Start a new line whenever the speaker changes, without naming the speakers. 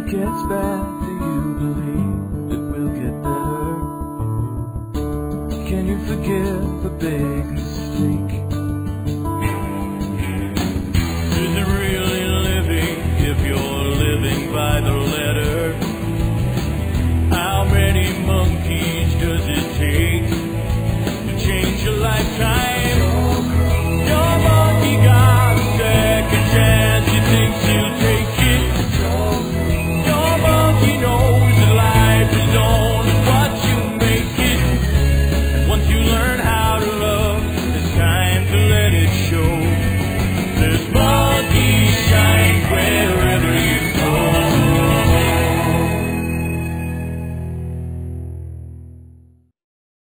it gets bad, do you believe it will get better? Can you forgive a big mistake?